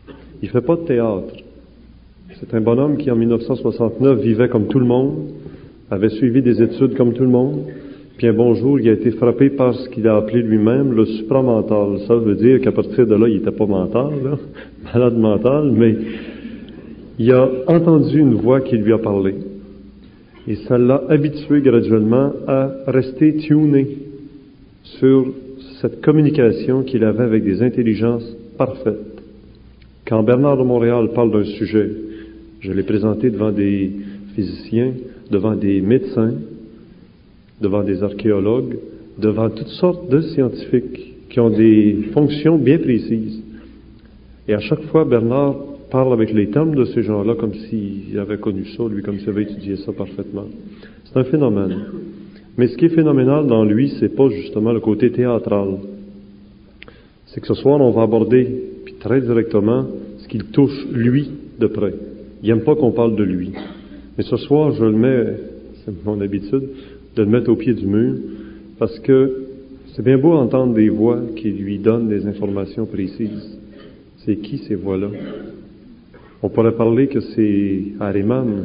Il fait pas de théâtre. C'est un bonhomme qui, en 1969, vivait comme tout le monde, avait suivi des études comme tout le monde, puis un bon jour, il a été frappé par ce qu'il a appelé lui-même le supramental. Ça veut dire qu'à partir de là, il n'était pas mental, là, malade mental, mais il a entendu une voix qui lui a parlé. Et ça l'a habitué graduellement à rester tuné sur cette communication qu'il avait avec des intelligences parfaites. Quand Bernard de Montréal parle d'un sujet, je l'ai présenté devant des physiciens, devant des médecins, devant des archéologues, devant toutes sortes de scientifiques qui ont des fonctions bien précises. Et à chaque fois, Bernard parle avec les termes de ces gens-là comme s'il avait connu ça, lui, comme s'il avait étudié ça parfaitement. C'est un phénomène. Mais ce qui est phénoménal dans lui, c'est pas justement le côté théâtral. C'est que ce soir, on va aborder, puis très directement, ce qu'il touche, lui, de près. Il n'aime pas qu'on parle de lui. Mais ce soir, je le mets, c'est mon habitude, de le mettre au pied du mur, parce que c'est bien beau entendre des voix qui lui donnent des informations précises. C'est qui ces voix-là? On pourrait parler que c'est Ahriman,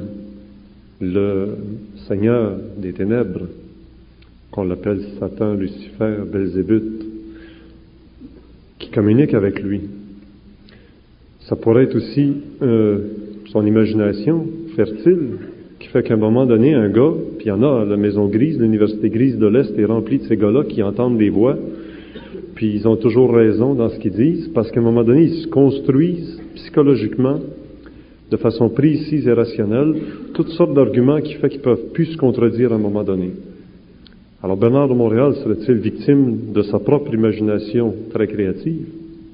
le Seigneur des ténèbres, qu'on l'appelle Satan, Lucifer, Belzébuth, qui communique avec lui. Ça pourrait être aussi son imagination fertile, qui fait qu'à un moment donné, un gars, puis il y en a, la Maison Grise, l'Université Grise de l'Est est remplie de ces gars-là qui entendent des voix, puis ils ont toujours raison dans ce qu'ils disent, parce qu'à un moment donné, ils se construisent psychologiquement, de façon précise et rationnelle, toutes sortes d'arguments qui font qu'ils peuvent plus se contredire à un moment donné. Alors Bernard de Montréal serait-il victime de sa propre imagination très créative?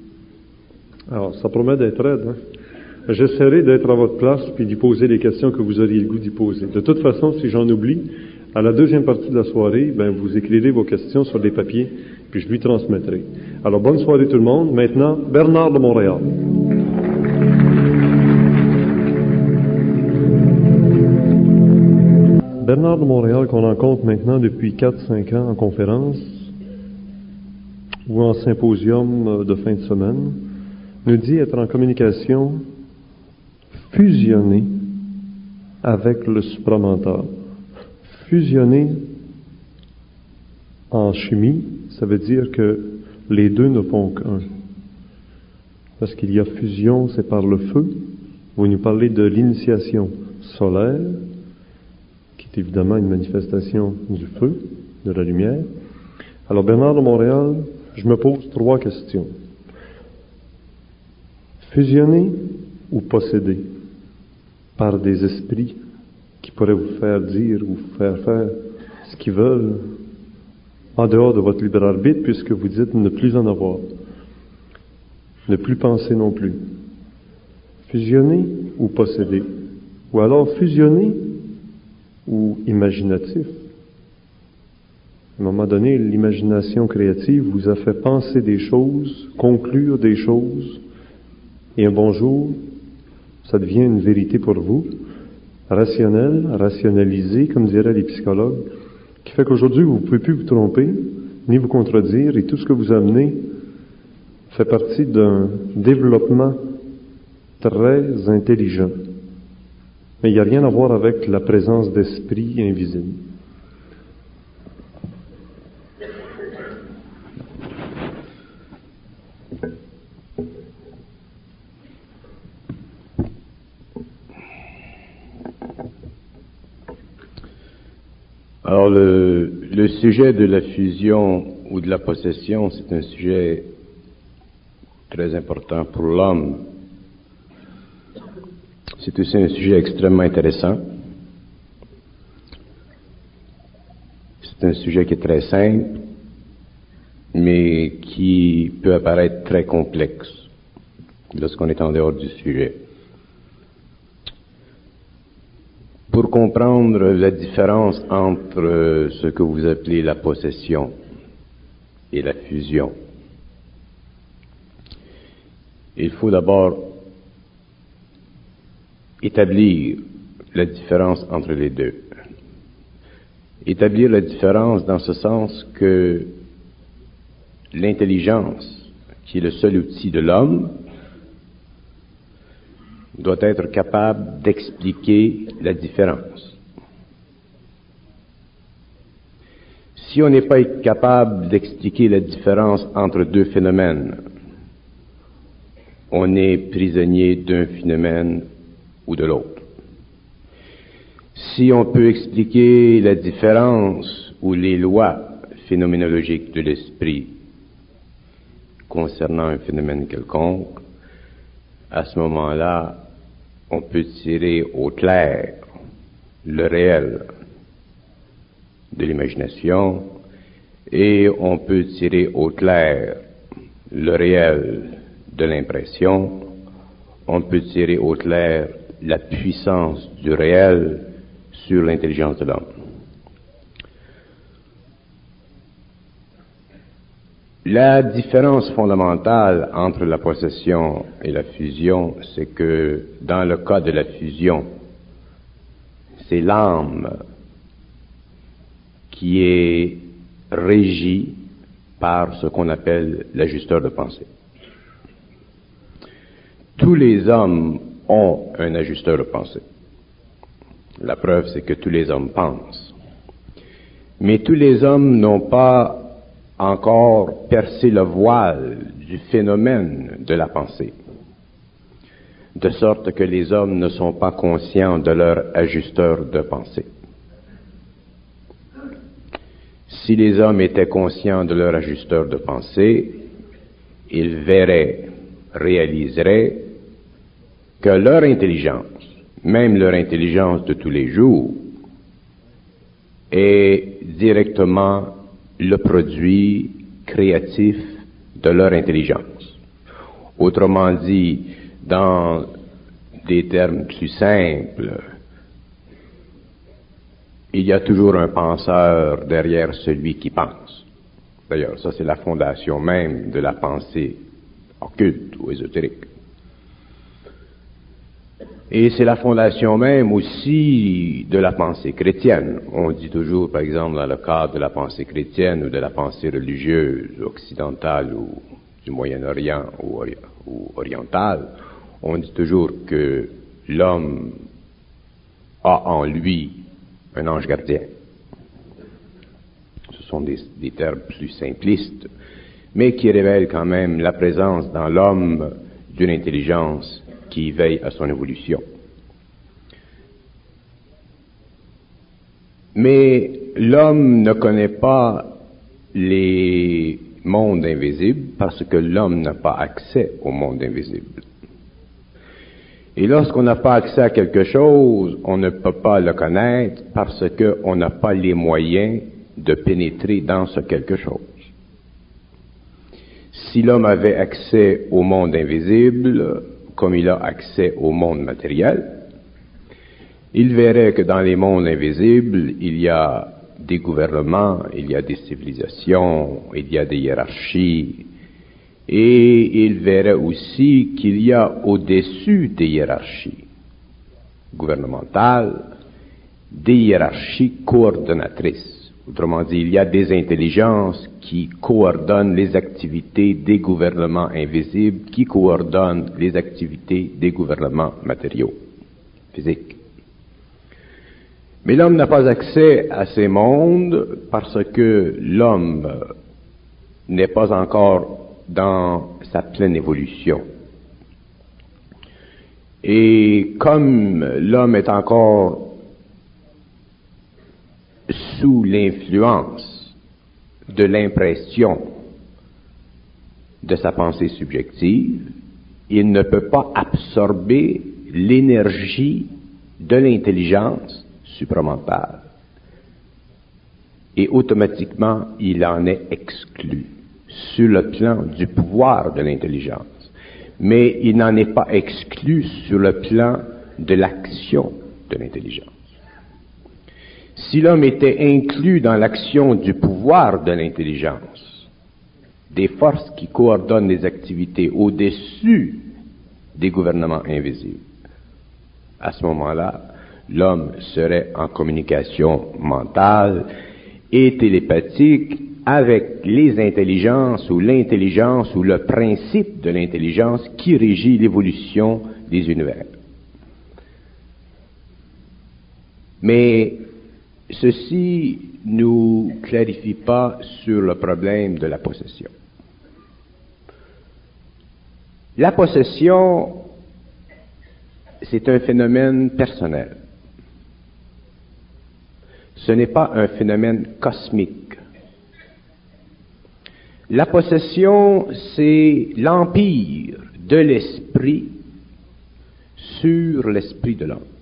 Alors, ça promet d'être raide, hein? J'essaierai d'être à votre place puis d'y poser les questions que vous auriez le goût d'y poser. De toute façon, si j'en oublie, à la deuxième partie de la soirée, vous écrirez vos questions sur des papiers, puis je lui transmettrai. Alors, bonne soirée tout le monde. Maintenant, Bernard de Montréal. Bernard de Montréal, qu'on rencontre maintenant depuis 4-5 ans en conférence ou en symposium de fin de semaine, nous dit être en communication fusionnée avec le supramental. Fusionné en chimie, ça veut dire que les deux ne font qu'un. Parce qu'il y a fusion, c'est par le feu. Vous nous parlez de l'initiation solaire, qui est évidemment une manifestation du feu, de la lumière. Alors, Bernard de Montréal, je me pose 3 questions. Fusionner ou posséder par des esprits qui pourraient vous faire dire ou vous faire faire ce qu'ils veulent en dehors de votre libre arbitre, puisque vous dites ne plus en avoir, ne plus penser non plus. Fusionner ou posséder, ou alors fusionner ou imaginatif. À un moment donné, l'imagination créative vous a fait penser des choses, conclure des choses, et un bon jour, ça devient une vérité pour vous, rationnelle, rationalisée, comme diraient les psychologues, qui fait qu'aujourd'hui, vous ne pouvez plus vous tromper, ni vous contredire, et tout ce que vous amenez fait partie d'un développement très intelligent. Mais il n'y a rien à voir avec la présence d'esprit invisible. Alors, le sujet de la fusion ou de la possession, c'est un sujet très important pour l'homme. C'est aussi un sujet extrêmement intéressant. C'est un sujet qui est très simple, mais qui peut apparaître très complexe lorsqu'on est en dehors du sujet. Pour comprendre la différence entre ce que vous appelez la possession et la fusion, il faut d'abord établir la différence entre les deux. Établir la différence dans ce sens que l'intelligence, qui est le seul outil de l'homme, doit être capable d'expliquer la différence. Si on n'est pas capable d'expliquer la différence entre deux phénomènes, on est prisonnier d'un phénomène ou de l'autre. Si on peut expliquer la différence ou les lois phénoménologiques de l'esprit concernant un phénomène quelconque, à ce moment-là, on peut tirer au clair le réel de l'imagination et on peut tirer au clair le réel de l'impression, on peut tirer au clair la puissance du réel sur l'intelligence de l'homme. La différence fondamentale entre la possession et la fusion, c'est que dans le cas de la fusion, c'est l'âme qui est régie par ce qu'on appelle l'ajusteur de pensée. Tous les hommes ont un ajusteur de pensée. La preuve, c'est que tous les hommes pensent. Mais tous les hommes n'ont pas encore percé le voile du phénomène de la pensée, de sorte que les hommes ne sont pas conscients de leur ajusteur de pensée. Si les hommes étaient conscients de leur ajusteur de pensée, ils verraient, réaliseraient que leur intelligence, même leur intelligence de tous les jours, est directement le produit créatif de leur intelligence. Autrement dit, dans des termes plus simples, il y a toujours un penseur derrière celui qui pense. D'ailleurs, ça c'est la fondation même de la pensée occulte ou ésotérique. Et c'est la fondation même aussi de la pensée chrétienne. On dit toujours, par exemple, dans le cadre de la pensée chrétienne ou de la pensée religieuse occidentale ou du Moyen-Orient ou orientale, on dit toujours que l'homme a en lui un ange gardien. Ce sont des termes plus simplistes, mais qui révèlent quand même la présence dans l'homme d'une intelligence qui veille à son évolution. Mais l'homme ne connaît pas les mondes invisibles parce que l'homme n'a pas accès au monde invisible. Et lorsqu'on n'a pas accès à quelque chose, on ne peut pas le connaître parce qu'on n'a pas les moyens de pénétrer dans ce quelque chose. Si l'homme avait accès au monde invisible, comme il a accès au monde matériel, il verrait que dans les mondes invisibles, il y a des gouvernements, il y a des civilisations, il y a des hiérarchies, et il verrait aussi qu'il y a au-dessus des hiérarchies gouvernementales, des hiérarchies coordonnatrices. Autrement dit, il y a des intelligences qui coordonnent les activités des gouvernements invisibles, qui coordonnent les activités des gouvernements matériaux, physiques. Mais l'homme n'a pas accès à ces mondes parce que l'homme n'est pas encore dans sa pleine évolution. Et comme l'homme est encore sous l'influence de l'impression de sa pensée subjective, il ne peut pas absorber l'énergie de l'intelligence supramentale. Et automatiquement, il en est exclu sur le plan du pouvoir de l'intelligence. Mais il n'en est pas exclu sur le plan de l'action de l'intelligence. Si l'homme était inclus dans l'action du pouvoir de l'intelligence, des forces qui coordonnent les activités au-dessus des gouvernements invisibles, à ce moment-là, l'homme serait en communication mentale et télépathique avec les intelligences ou l'intelligence ou le principe de l'intelligence qui régit l'évolution des univers. Mais ceci ne nous clarifie pas sur le problème de la possession. La possession, c'est un phénomène personnel. Ce n'est pas un phénomène cosmique. La possession, c'est l'empire de l'esprit sur l'esprit de l'homme.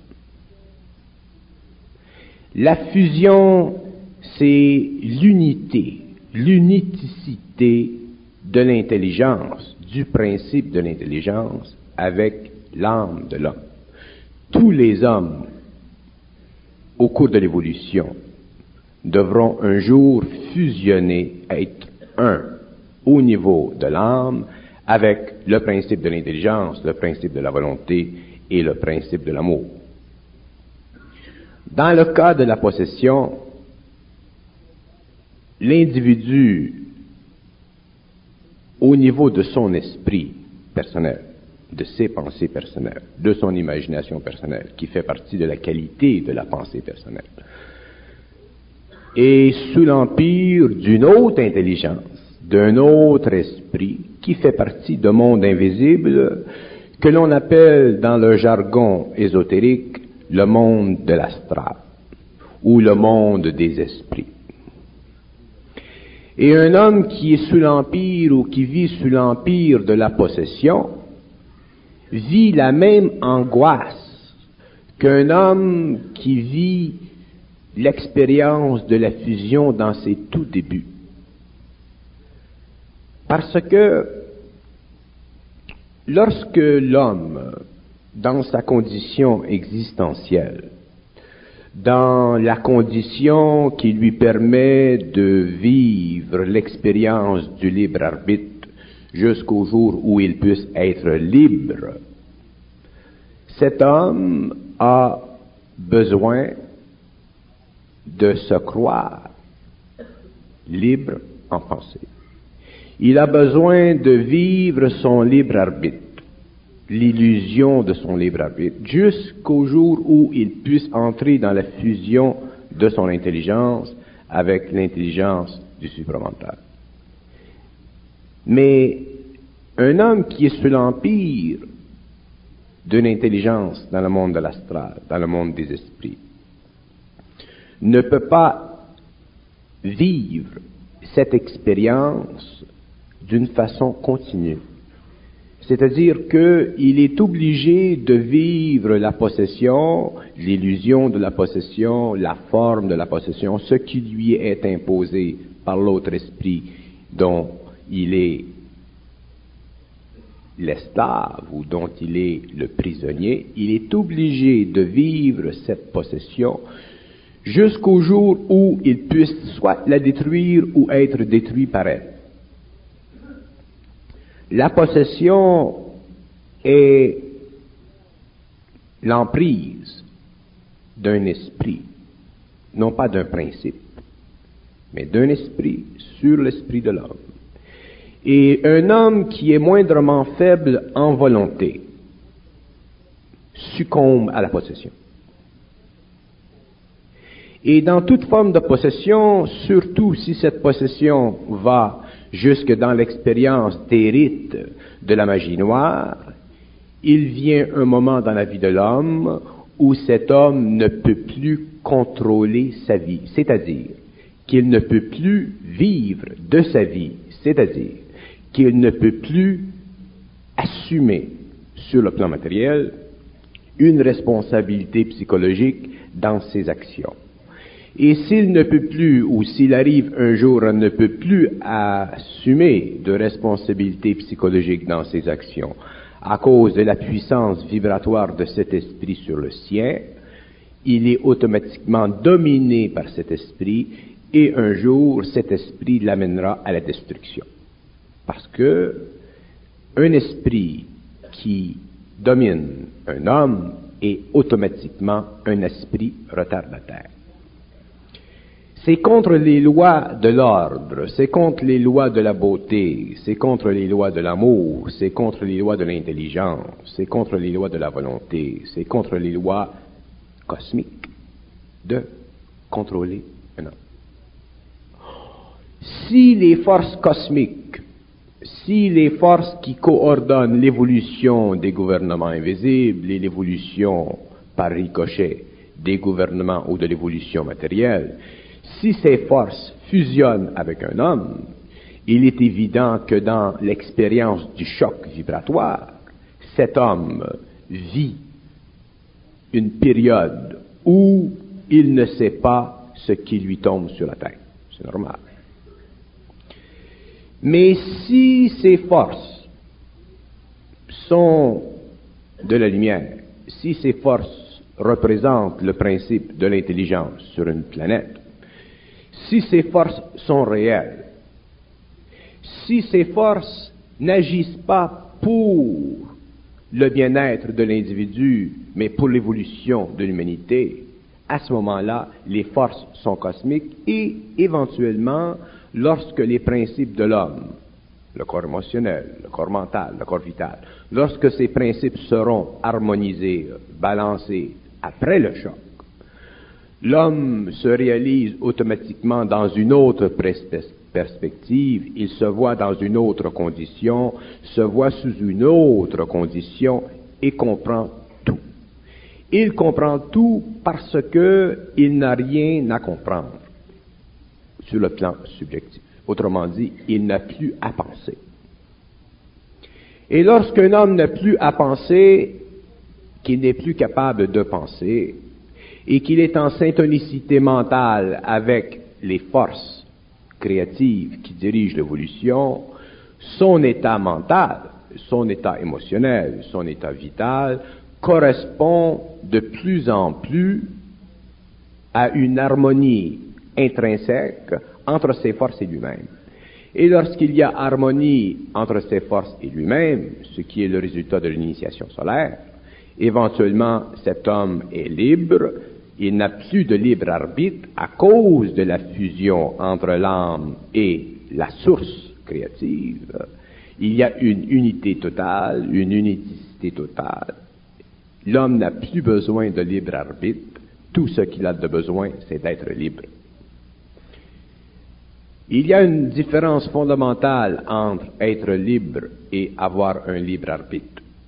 La fusion, c'est l'uniticité de l'intelligence, du principe de l'intelligence avec l'âme de l'homme. Tous les hommes, au cours de l'évolution, devront un jour fusionner, être un au niveau de l'âme avec le principe de l'intelligence, le principe de la volonté et le principe de l'amour. Dans le cas de la possession, l'individu, au niveau de son esprit personnel, de ses pensées personnelles, de son imagination personnelle, qui fait partie de la qualité de la pensée personnelle, est sous l'empire d'une autre intelligence, d'un autre esprit, qui fait partie d'un monde invisible que l'on appelle dans le jargon ésotérique le monde de l'astral, ou le monde des esprits. Et un homme qui est sous l'empire ou qui vit sous l'empire de la possession vit la même angoisse qu'un homme qui vit l'expérience de la fusion dans ses tout débuts. Parce que lorsque l'homme, dans sa condition existentielle, dans la condition qui lui permet de vivre l'expérience du libre arbitre jusqu'au jour où il puisse être libre, cet homme a besoin de se croire libre en pensée. Il a besoin de vivre son libre arbitre, l'illusion de son libre arbitre, jusqu'au jour où il puisse entrer dans la fusion de son intelligence avec l'intelligence du supramental. Mais un homme qui est sous l'empire d'une intelligence dans le monde de l'astral, dans le monde des esprits, ne peut pas vivre cette expérience d'une façon continue. C'est-à-dire qu'il est obligé de vivre la possession, l'illusion de la possession, la forme de la possession, ce qui lui est imposé par l'autre esprit dont il est l'esclave ou dont il est le prisonnier. Il est obligé de vivre cette possession jusqu'au jour où il puisse soit la détruire ou être détruit par elle. La possession est l'emprise d'un esprit, non pas d'un principe, mais d'un esprit sur l'esprit de l'homme. Et un homme qui est moindrement faible en volonté succombe à la possession. Et dans toute forme de possession, surtout si cette possession va jusque dans l'expérience thérite de la magie noire, il vient un moment dans la vie de l'homme où cet homme ne peut plus contrôler sa vie, c'est-à-dire qu'il ne peut plus vivre de sa vie, c'est-à-dire qu'il ne peut plus assumer sur le plan matériel une responsabilité psychologique dans ses actions. Et s'il ne peut plus, ou s'il arrive un jour à ne peut plus assumer de responsabilité psychologique dans ses actions, à cause de la puissance vibratoire de cet esprit sur le sien, il est automatiquement dominé par cet esprit, et un jour, cet esprit l'amènera à la destruction. Parce que un esprit qui domine un homme est automatiquement un esprit retardataire. C'est contre les lois de l'ordre, c'est contre les lois de la beauté, c'est contre les lois de l'amour, c'est contre les lois de l'intelligence, c'est contre les lois de la volonté, c'est contre les lois cosmiques de contrôler un homme. Si les forces cosmiques, si les forces qui coordonnent l'évolution des gouvernements invisibles et l'évolution par ricochet des gouvernements ou de l'évolution matérielle, si ces forces fusionnent avec un homme, il est évident que dans l'expérience du choc vibratoire, cet homme vit une période où il ne sait pas ce qui lui tombe sur la tête. C'est normal. Mais si ces forces sont de la lumière, si ces forces représentent le principe de l'intelligence sur une planète, si ces forces sont réelles, si ces forces n'agissent pas pour le bien-être de l'individu, mais pour l'évolution de l'humanité, à ce moment-là, les forces sont cosmiques et, éventuellement, lorsque les principes de l'homme, le corps émotionnel, le corps mental, le corps vital, lorsque ces principes seront harmonisés, balancés après le choc, l'homme se réalise automatiquement dans une autre perspective, il se voit dans une autre condition, se voit sous une autre condition et comprend tout. Il comprend tout parce qu'il n'a rien à comprendre sur le plan subjectif. Autrement dit, il n'a plus à penser. Et lorsqu'un homme n'a plus à penser, qu'il n'est plus capable de penser, et qu'il est en syntonicité mentale avec les forces créatives qui dirigent l'évolution, son état mental, son état émotionnel, son état vital correspond de plus en plus à une harmonie intrinsèque entre ses forces et lui-même. Et lorsqu'il y a harmonie entre ses forces et lui-même, ce qui est le résultat de l'initiation solaire, éventuellement cet homme est libre, il n'a plus de libre arbitre à cause de la fusion entre l'âme et la source créative. Il y a une unité totale, une unicité totale. L'homme n'a plus besoin de libre arbitre. Tout ce qu'il a de besoin, c'est d'être libre. Il y a une différence fondamentale entre être libre et avoir un libre arbitre.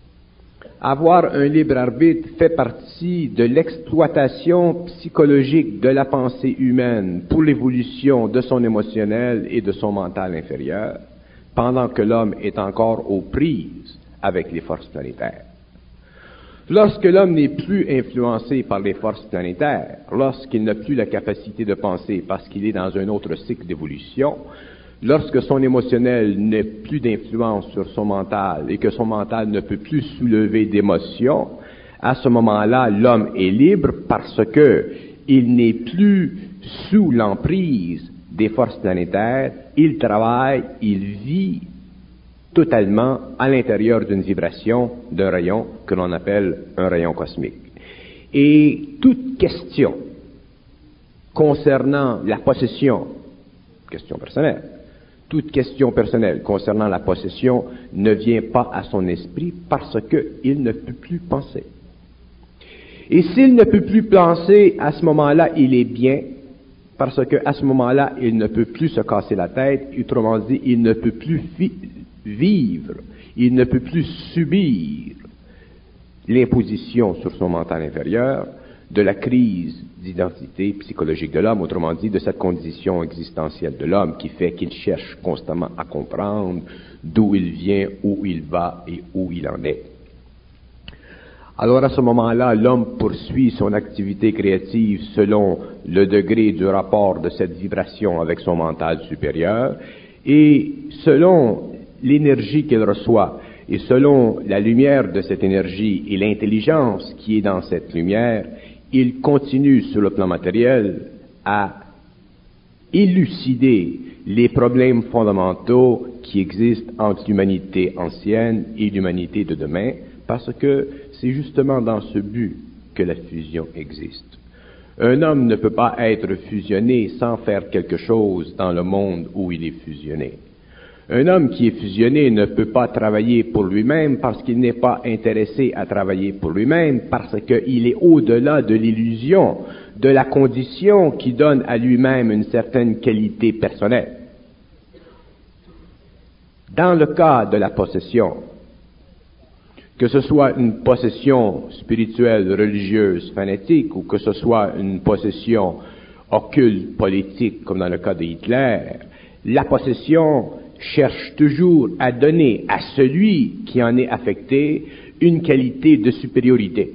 Avoir un libre arbitre fait partie de l'exploitation psychologique de la pensée humaine pour l'évolution de son émotionnel et de son mental inférieur, pendant que l'homme est encore aux prises avec les forces planétaires. Lorsque l'homme n'est plus influencé par les forces planétaires, lorsqu'il n'a plus la capacité de penser parce qu'il est dans un autre cycle d'évolution, lorsque son émotionnel n'a plus d'influence sur son mental et que son mental ne peut plus soulever d'émotions, à ce moment-là, l'homme est libre parce que il n'est plus sous l'emprise des forces planétaires, il travaille, il vit totalement à l'intérieur d'une vibration, d'un rayon que l'on appelle un rayon cosmique. Et toute question concernant la possession, question personnelle, toute question personnelle concernant la possession ne vient pas à son esprit parce qu'il ne peut plus penser. Et s'il ne peut plus penser, à ce moment-là, il est bien, parce qu'à ce moment-là, il ne peut plus se casser la tête, autrement dit, il ne peut plus vivre, il ne peut plus subir l'imposition sur son mental inférieur de la crise d'identité psychologique de l'homme, autrement dit, de cette condition existentielle de l'homme qui fait qu'il cherche constamment à comprendre d'où il vient, où il va et où il en est. Alors à ce moment-là, l'homme poursuit son activité créative selon le degré du rapport de cette vibration avec son mental supérieur et selon l'énergie qu'il reçoit et selon la lumière de cette énergie et l'intelligence qui est dans cette lumière, il continue sur le plan matériel à élucider les problèmes fondamentaux qui existent entre l'humanité ancienne et l'humanité de demain, parce que c'est justement dans ce but que la fusion existe. Un homme ne peut pas être fusionné sans faire quelque chose dans le monde où il est fusionné. Un homme qui est fusionné ne peut pas travailler pour lui-même parce qu'il n'est pas intéressé à travailler pour lui-même, parce qu'il est au-delà de l'illusion de la condition qui donne à lui-même une certaine qualité personnelle. Dans le cas de la possession, que ce soit une possession spirituelle, religieuse, fanatique, ou que ce soit une possession occulte, politique, comme dans le cas de Hitler, la possession cherche toujours à donner à celui qui en est affecté une qualité de supériorité.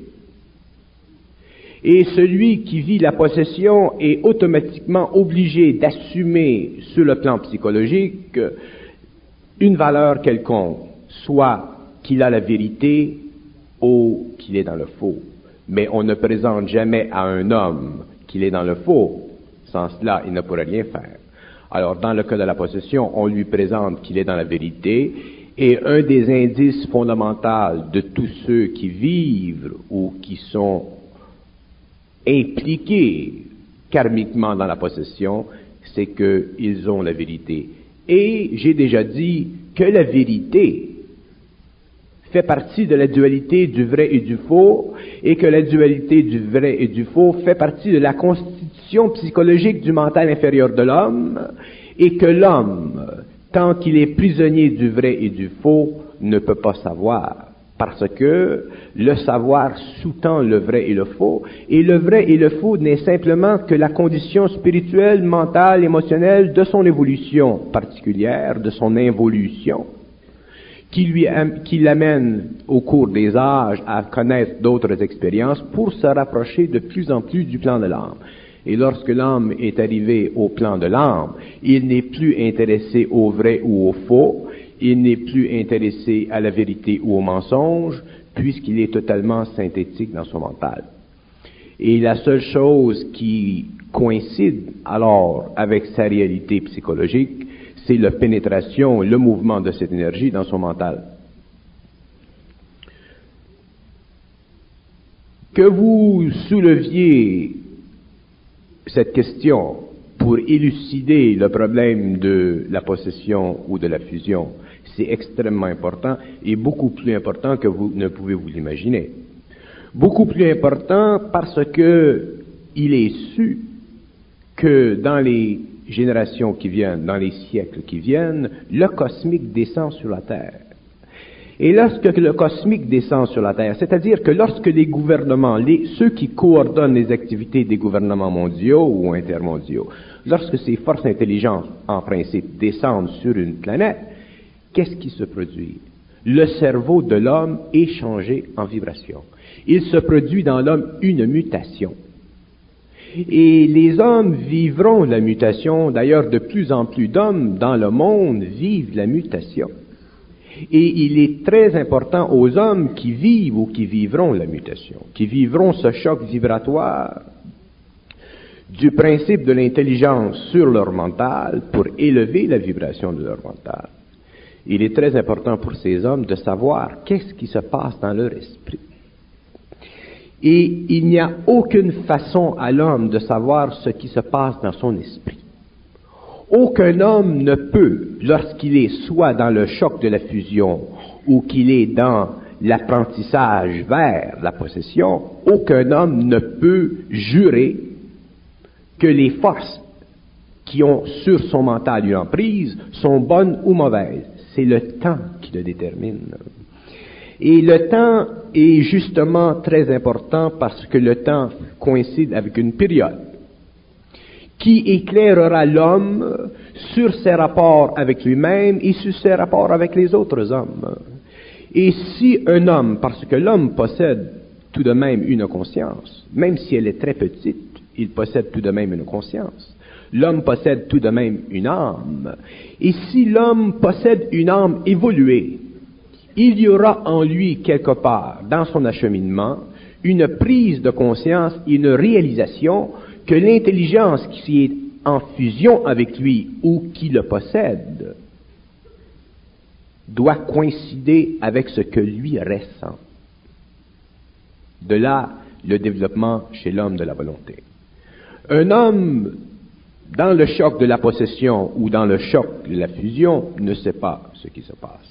Et celui qui vit la possession est automatiquement obligé d'assumer sur le plan psychologique une valeur quelconque, soit qu'il a la vérité ou qu'il est dans le faux. Mais on ne présente jamais à un homme qu'il est dans le faux. Sans cela, il ne pourrait rien faire. Alors, dans le cas de la possession, on lui présente qu'il est dans la vérité, et un des indices fondamentaux de tous ceux qui vivent ou qui sont impliqués karmiquement dans la possession, c'est qu'ils ont la vérité. Et j'ai déjà dit que la vérité fait partie de la dualité du vrai et du faux, et que la dualité du vrai et du faux fait partie de la constitution psychologique du mental inférieur de l'homme, et que l'homme, tant qu'il est prisonnier du vrai et du faux, ne peut pas savoir, parce que le savoir sous-tend le vrai et le faux, et le vrai et le faux n'est simplement que la condition spirituelle, mentale, émotionnelle de son évolution particulière, de son involution, qui l'amène au cours des âges à connaître d'autres expériences pour se rapprocher de plus en plus du plan de l'âme. Et lorsque l'homme est arrivé au plan de l'âme, il n'est plus intéressé au vrai ou au faux, il n'est plus intéressé à la vérité ou au mensonge, puisqu'il est totalement synthétique dans son mental. Et la seule chose qui coïncide alors avec sa réalité psychologique, c'est la pénétration, le mouvement de cette énergie dans son mental. Que vous souleviez cette question pour élucider le problème de la possession ou de la fusion, c'est extrêmement important et beaucoup plus important que vous ne pouvez vous l'imaginer. Beaucoup plus important parce que il est su que dans les générations qui viennent, dans les siècles qui viennent, le cosmique descend sur la Terre. Et lorsque le cosmique descend sur la Terre, c'est-à-dire que lorsque les gouvernements, ceux qui coordonnent les activités des gouvernements mondiaux ou intermondiaux, lorsque ces forces intelligentes, en principe, descendent sur une planète, qu'est-ce qui se produit? Le cerveau de l'homme est changé en vibration. Il se produit dans l'homme une mutation. Et les hommes vivront la mutation. D'ailleurs, de plus en plus d'hommes dans le monde vivent la mutation. Et il est très important aux hommes qui vivent ou qui vivront la mutation, qui vivront ce choc vibratoire du principe de l'intelligence sur leur mental pour élever la vibration de leur mental. Il est très important pour ces hommes de savoir qu'est-ce qui se passe dans leur esprit. Et il n'y a aucune façon à l'homme de savoir ce qui se passe dans son esprit. Aucun homme ne peut, lorsqu'il est soit dans le choc de la fusion ou qu'il est dans l'apprentissage vers la possession, aucun homme ne peut jurer que les forces qui ont sur son mental une emprise sont bonnes ou mauvaises. C'est le temps qui le détermine. Et le temps est justement très important parce que le temps coïncide avec une période qui éclairera l'homme sur ses rapports avec lui-même et sur ses rapports avec les autres hommes. Et si un homme, parce que l'homme possède tout de même une conscience, même si elle est très petite, il possède tout de même une conscience. L'homme possède tout de même une âme. Et si l'homme possède une âme évoluée, il y aura en lui quelque part, dans son acheminement, une prise de conscience, une réalisation que l'intelligence qui est en fusion avec lui ou qui le possède doit coïncider avec ce que lui ressent. De là, le développement chez l'homme de la volonté. Un homme, dans le choc de la possession ou dans le choc de la fusion, ne sait pas ce qui se passe.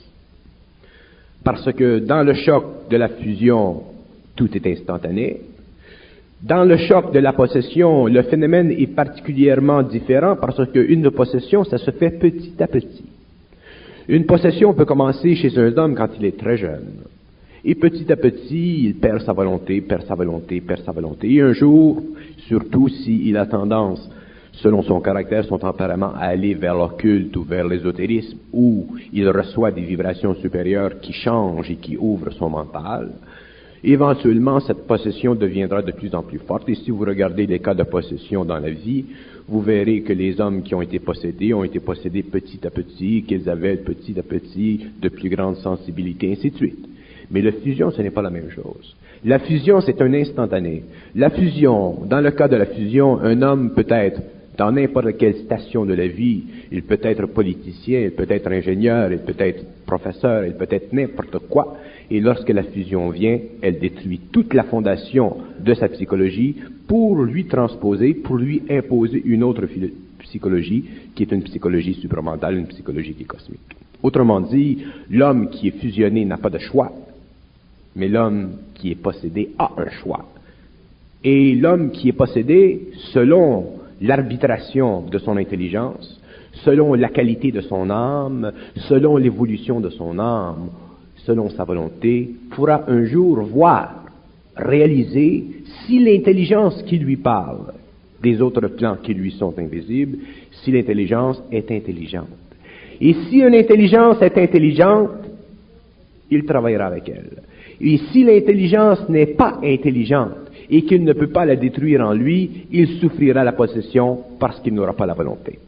Parce que dans le choc de la fusion, tout est instantané. Dans le choc de la possession, le phénomène est particulièrement différent parce qu'une possession, ça se fait petit à petit. Une possession peut commencer chez un homme quand il est très jeune. Et petit à petit, il perd sa volonté, perd sa volonté, perd sa volonté. Et un jour, surtout s'il a tendance, selon son caractère, son tempérament, à aller vers l'occulte ou vers l'ésotérisme, où il reçoit des vibrations supérieures qui changent et qui ouvrent son mental, éventuellement, cette possession deviendra de plus en plus forte. Et si vous regardez les cas de possession dans la vie, vous verrez que les hommes qui ont été possédés petit à petit, qu'ils avaient petit à petit de plus grandes sensibilités, ainsi de suite. Mais la fusion, ce n'est pas la même chose. La fusion, c'est un instantané. La fusion, dans le cas de la fusion, un homme peut être dans n'importe quelle station de la vie, il peut être politicien, il peut être ingénieur, il peut être professeur, il peut être n'importe quoi. Et lorsque la fusion vient, elle détruit toute la fondation de sa psychologie pour lui transposer, pour lui imposer une autre psychologie qui est une psychologie supramentale, une psychologie qui est cosmique. Autrement dit, l'homme qui est fusionné n'a pas de choix, mais l'homme qui est possédé a un choix. Et l'homme qui est possédé, selon l'arbitration de son intelligence, selon la qualité de son âme, selon l'évolution de son âme, selon sa volonté, pourra un jour voir, réaliser, si l'intelligence qui lui parle des autres plans qui lui sont invisibles, si l'intelligence est intelligente. Et si une intelligence est intelligente, il travaillera avec elle. Et si l'intelligence n'est pas intelligente et qu'il ne peut pas la détruire en lui, il souffrira la possession parce qu'il n'aura pas la volonté.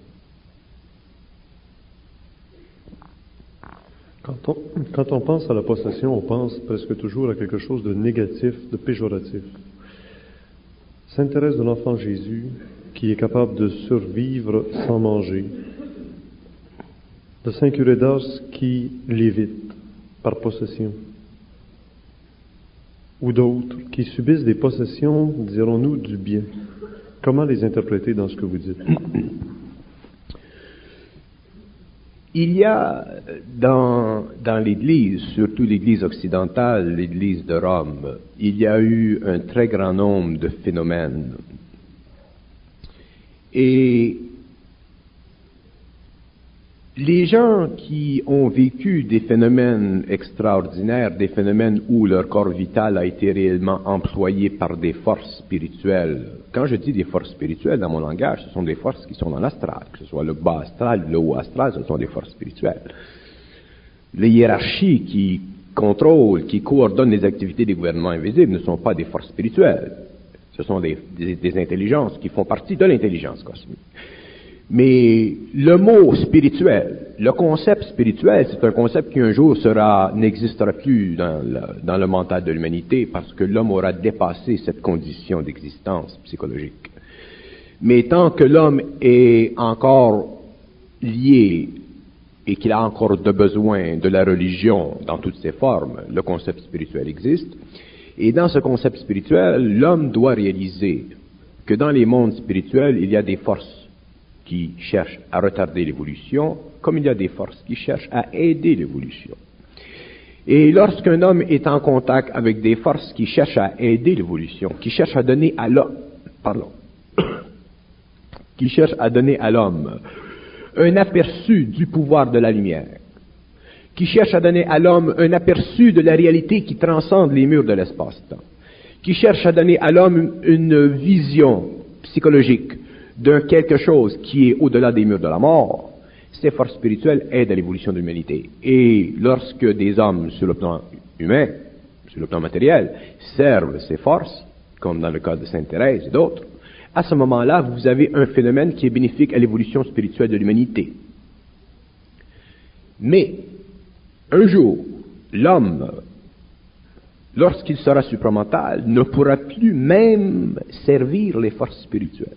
Quand on pense à la possession, on pense presque toujours à quelque chose de négatif, de péjoratif. Sainte Thérèse de l'Enfant Jésus, qui est capable de survivre sans manger, de Saint Curé d'Ars qui l'évite par possession, ou d'autres qui subissent des possessions, dirons-nous, du bien. Comment les interpréter dans ce que vous dites? Il y a dans l'Église, surtout l'Église occidentale, l'Église de Rome, il y a eu un très grand nombre de phénomènes. Et les gens qui ont vécu des phénomènes extraordinaires, des phénomènes où leur corps vital a été réellement employé par des forces spirituelles. Quand je dis des forces spirituelles, dans mon langage, ce sont des forces qui sont dans l'astral, que ce soit le bas astral, le haut astral, ce sont des forces spirituelles. Les hiérarchies qui contrôlent, qui coordonnent les activités des gouvernements invisibles ne sont pas des forces spirituelles. Ce sont des intelligences qui font partie de l'intelligence cosmique. Mais le mot spirituel, le concept spirituel, c'est un concept qui un jour n'existera plus dans le mental de l'humanité parce que l'homme aura dépassé cette condition d'existence psychologique. Mais tant que l'homme est encore lié et qu'il a encore besoin de la religion dans toutes ses formes, le concept spirituel existe. Et dans ce concept spirituel, l'homme doit réaliser que dans les mondes spirituels, il y a des forces qui cherchent à retarder l'évolution, comme il y a des forces qui cherchent à aider l'évolution. Et lorsqu'un homme est en contact avec des forces qui cherchent à aider l'évolution, qui cherchent à donner à l'homme, un aperçu du pouvoir de la lumière, qui cherchent à donner à l'homme un aperçu de la réalité qui transcende les murs de l'espace-temps, qui cherchent à donner à l'homme une vision psychologique d'un quelque chose qui est au-delà des murs de la mort, ces forces spirituelles aident à l'évolution de l'humanité. Et lorsque des hommes, sur le plan humain, sur le plan matériel, servent ces forces, comme dans le cas de Sainte Thérèse et d'autres, à ce moment-là, vous avez un phénomène qui est bénéfique à l'évolution spirituelle de l'humanité. Mais, un jour, l'homme, lorsqu'il sera supramental, ne pourra plus même servir les forces spirituelles.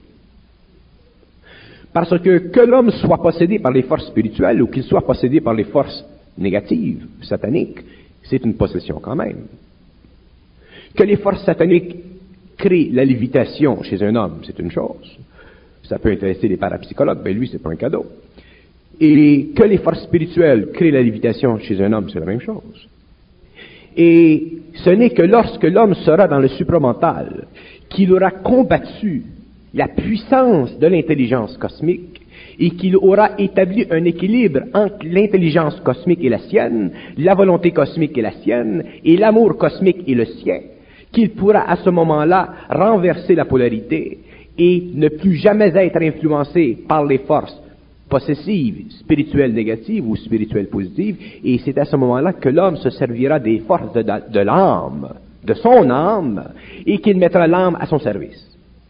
Parce que l'homme soit possédé par les forces spirituelles ou qu'il soit possédé par les forces négatives, sataniques, c'est une possession quand même. Que les forces sataniques créent la lévitation chez un homme, c'est une chose. Ça peut intéresser les parapsychologues, mais lui, c'est pas un cadeau. Et que les forces spirituelles créent la lévitation chez un homme, c'est la même chose. Et ce n'est que lorsque l'homme sera dans le supramental qu'il aura combattu la puissance de l'intelligence cosmique et qu'il aura établi un équilibre entre l'intelligence cosmique et la sienne, la volonté cosmique et la sienne, et l'amour cosmique et le sien, qu'il pourra à ce moment-là renverser la polarité et ne plus jamais être influencé par les forces possessives, spirituelles négatives ou spirituelles positives, et c'est à ce moment-là que l'homme se servira des forces de l'âme, de son âme, et qu'il mettra l'âme à son service.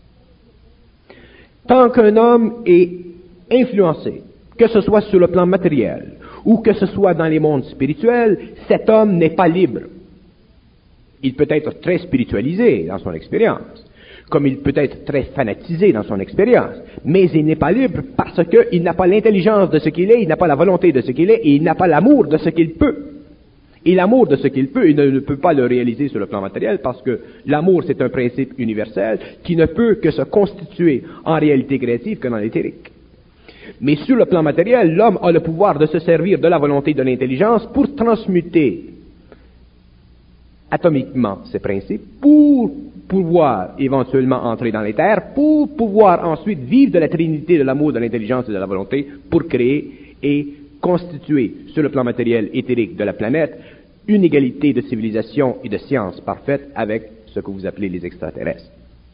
Tant qu'un homme est influencé, que ce soit sur le plan matériel ou que ce soit dans les mondes spirituels, cet homme n'est pas libre. Il peut être très spiritualisé dans son expérience, comme il peut être très fanatisé dans son expérience, mais il n'est pas libre parce qu'il n'a pas l'intelligence de ce qu'il est, il n'a pas la volonté de ce qu'il est, et il n'a pas l'amour de ce qu'il peut. Et l'amour de ce qu'il peut, il ne peut pas le réaliser sur le plan matériel parce que l'amour, c'est un principe universel qui ne peut que se constituer en réalité créative que dans l'éthérique. Mais sur le plan matériel, l'homme a le pouvoir de se servir de la volonté de l'intelligence pour transmuter atomiquement ces principes, pour pouvoir éventuellement entrer dans les terres, pour pouvoir ensuite vivre de la trinité de l'amour, de l'intelligence et de la volonté, pour créer et constituer sur le plan matériel éthérique de la planète une égalité de civilisation et de science parfaite avec ce que vous appelez les extraterrestres.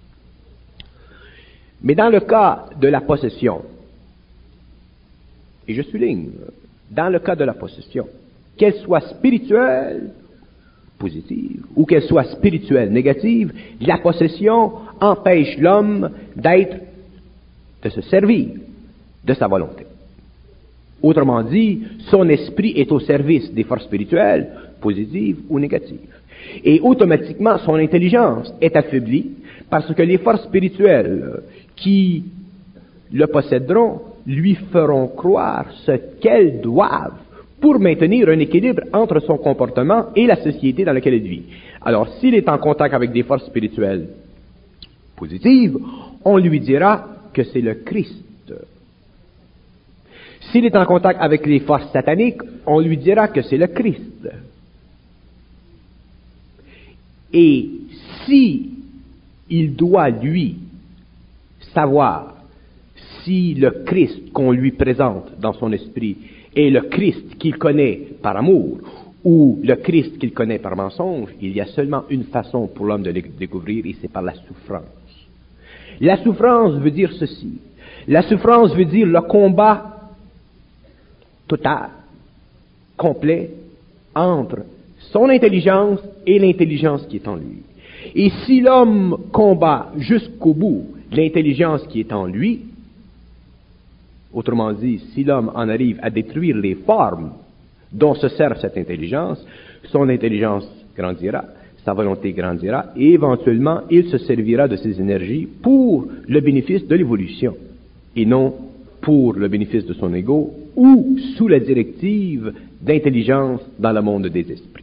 Mais dans le cas de la possession, et je souligne, dans le cas de la possession, qu'elle soit spirituelle, positive, ou qu'elle soit spirituelle, négative, la possession empêche l'homme de se servir de sa volonté. Autrement dit, son esprit est au service des forces spirituelles, positives ou négatives. Et automatiquement, son intelligence est affaiblie parce que les forces spirituelles qui le posséderont lui feront croire ce qu'elles doivent pour maintenir un équilibre entre son comportement et la société dans laquelle il vit. Alors, s'il est en contact avec des forces spirituelles positives, on lui dira que c'est le Christ. S'il est en contact avec les forces sataniques, on lui dira que c'est le Christ. Et si il doit, lui, savoir si le Christ qu'on lui présente dans son esprit est le Christ qu'il connaît par amour ou le Christ qu'il connaît par mensonge, il y a seulement une façon pour l'homme de le découvrir, et c'est par la souffrance. La souffrance veut dire ceci. La souffrance veut dire le combat total, complet, entre son intelligence et l'intelligence qui est en lui. Et si l'homme combat jusqu'au bout l'intelligence qui est en lui, autrement dit, si l'homme en arrive à détruire les formes dont se sert cette intelligence, son intelligence grandira, sa volonté grandira, et éventuellement, il se servira de ses énergies pour le bénéfice de l'évolution, et non pour le bénéfice de son ego, ou sous la directive d'intelligence dans le monde des esprits.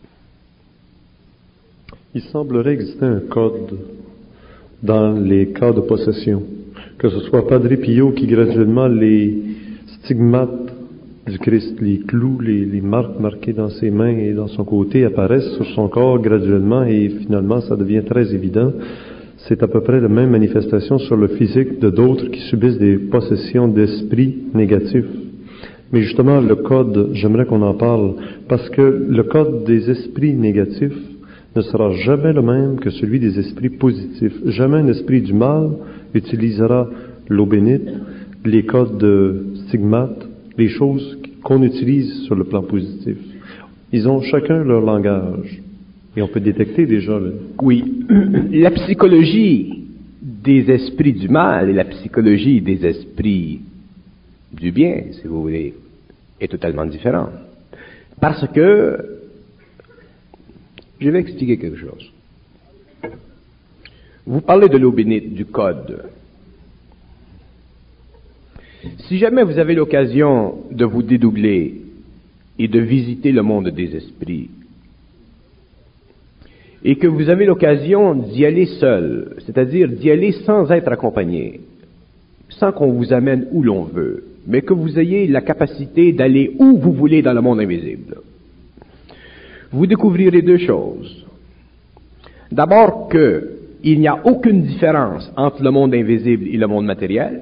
Il semblerait exister un code dans les cas de possession, que ce soit Padre Pio qui graduellement les stigmates du Christ, les clous, les marques marquées dans ses mains et dans son côté apparaissent sur son corps graduellement et finalement ça devient très évident. C'est à peu près la même manifestation sur le physique de d'autres qui subissent des possessions d'esprits négatifs. Mais justement, le code, j'aimerais qu'on en parle, parce que le code des esprits négatifs ne sera jamais le même que celui des esprits positifs. Jamais un esprit du mal utilisera l'eau bénite, les codes de stigmates, les choses qu'on utilise sur le plan positif. Ils ont chacun leur langage. Et on peut détecter déjà. Oui, la psychologie des esprits du mal et la psychologie des esprits du bien, si vous voulez, est totalement différente. Parce que, je vais expliquer quelque chose. Vous parlez de l'eau bénite, du code. Si jamais vous avez l'occasion de vous dédoubler et de visiter le monde des esprits, et que vous avez l'occasion d'y aller seul, c'est-à-dire d'y aller sans être accompagné, sans qu'on vous amène où l'on veut, mais que vous ayez la capacité d'aller où vous voulez dans le monde invisible, vous découvrirez deux choses. D'abord que il n'y a aucune différence entre le monde invisible et le monde matériel.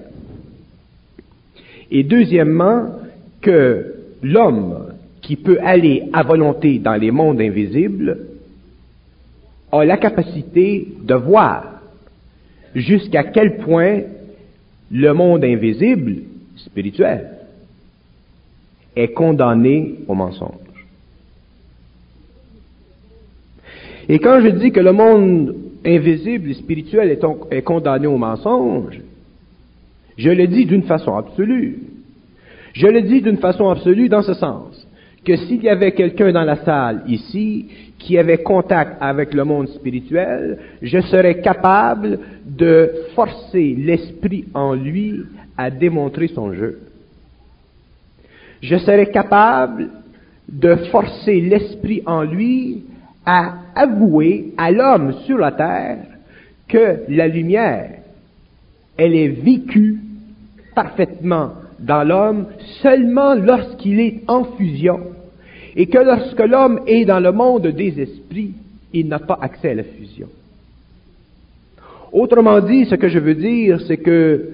Et deuxièmement, que l'homme qui peut aller à volonté dans les mondes invisibles a la capacité de voir jusqu'à quel point le monde invisible, spirituel, est condamné au mensonge. Et quand je dis que le monde invisible et spirituel est condamné au mensonge, je le dis d'une façon absolue. Je le dis d'une façon absolue dans ce sens, que s'il y avait quelqu'un dans la salle ici qui avait contact avec le monde spirituel, je serais capable de forcer l'esprit en lui à démontrer son jeu. Je serais capable de forcer l'esprit en lui à avouer à l'homme sur la terre que la lumière, elle est vécue parfaitement dans l'homme seulement lorsqu'il est en fusion, et que lorsque l'homme est dans le monde des esprits, il n'a pas accès à la fusion. Autrement dit, ce que je veux dire, c'est que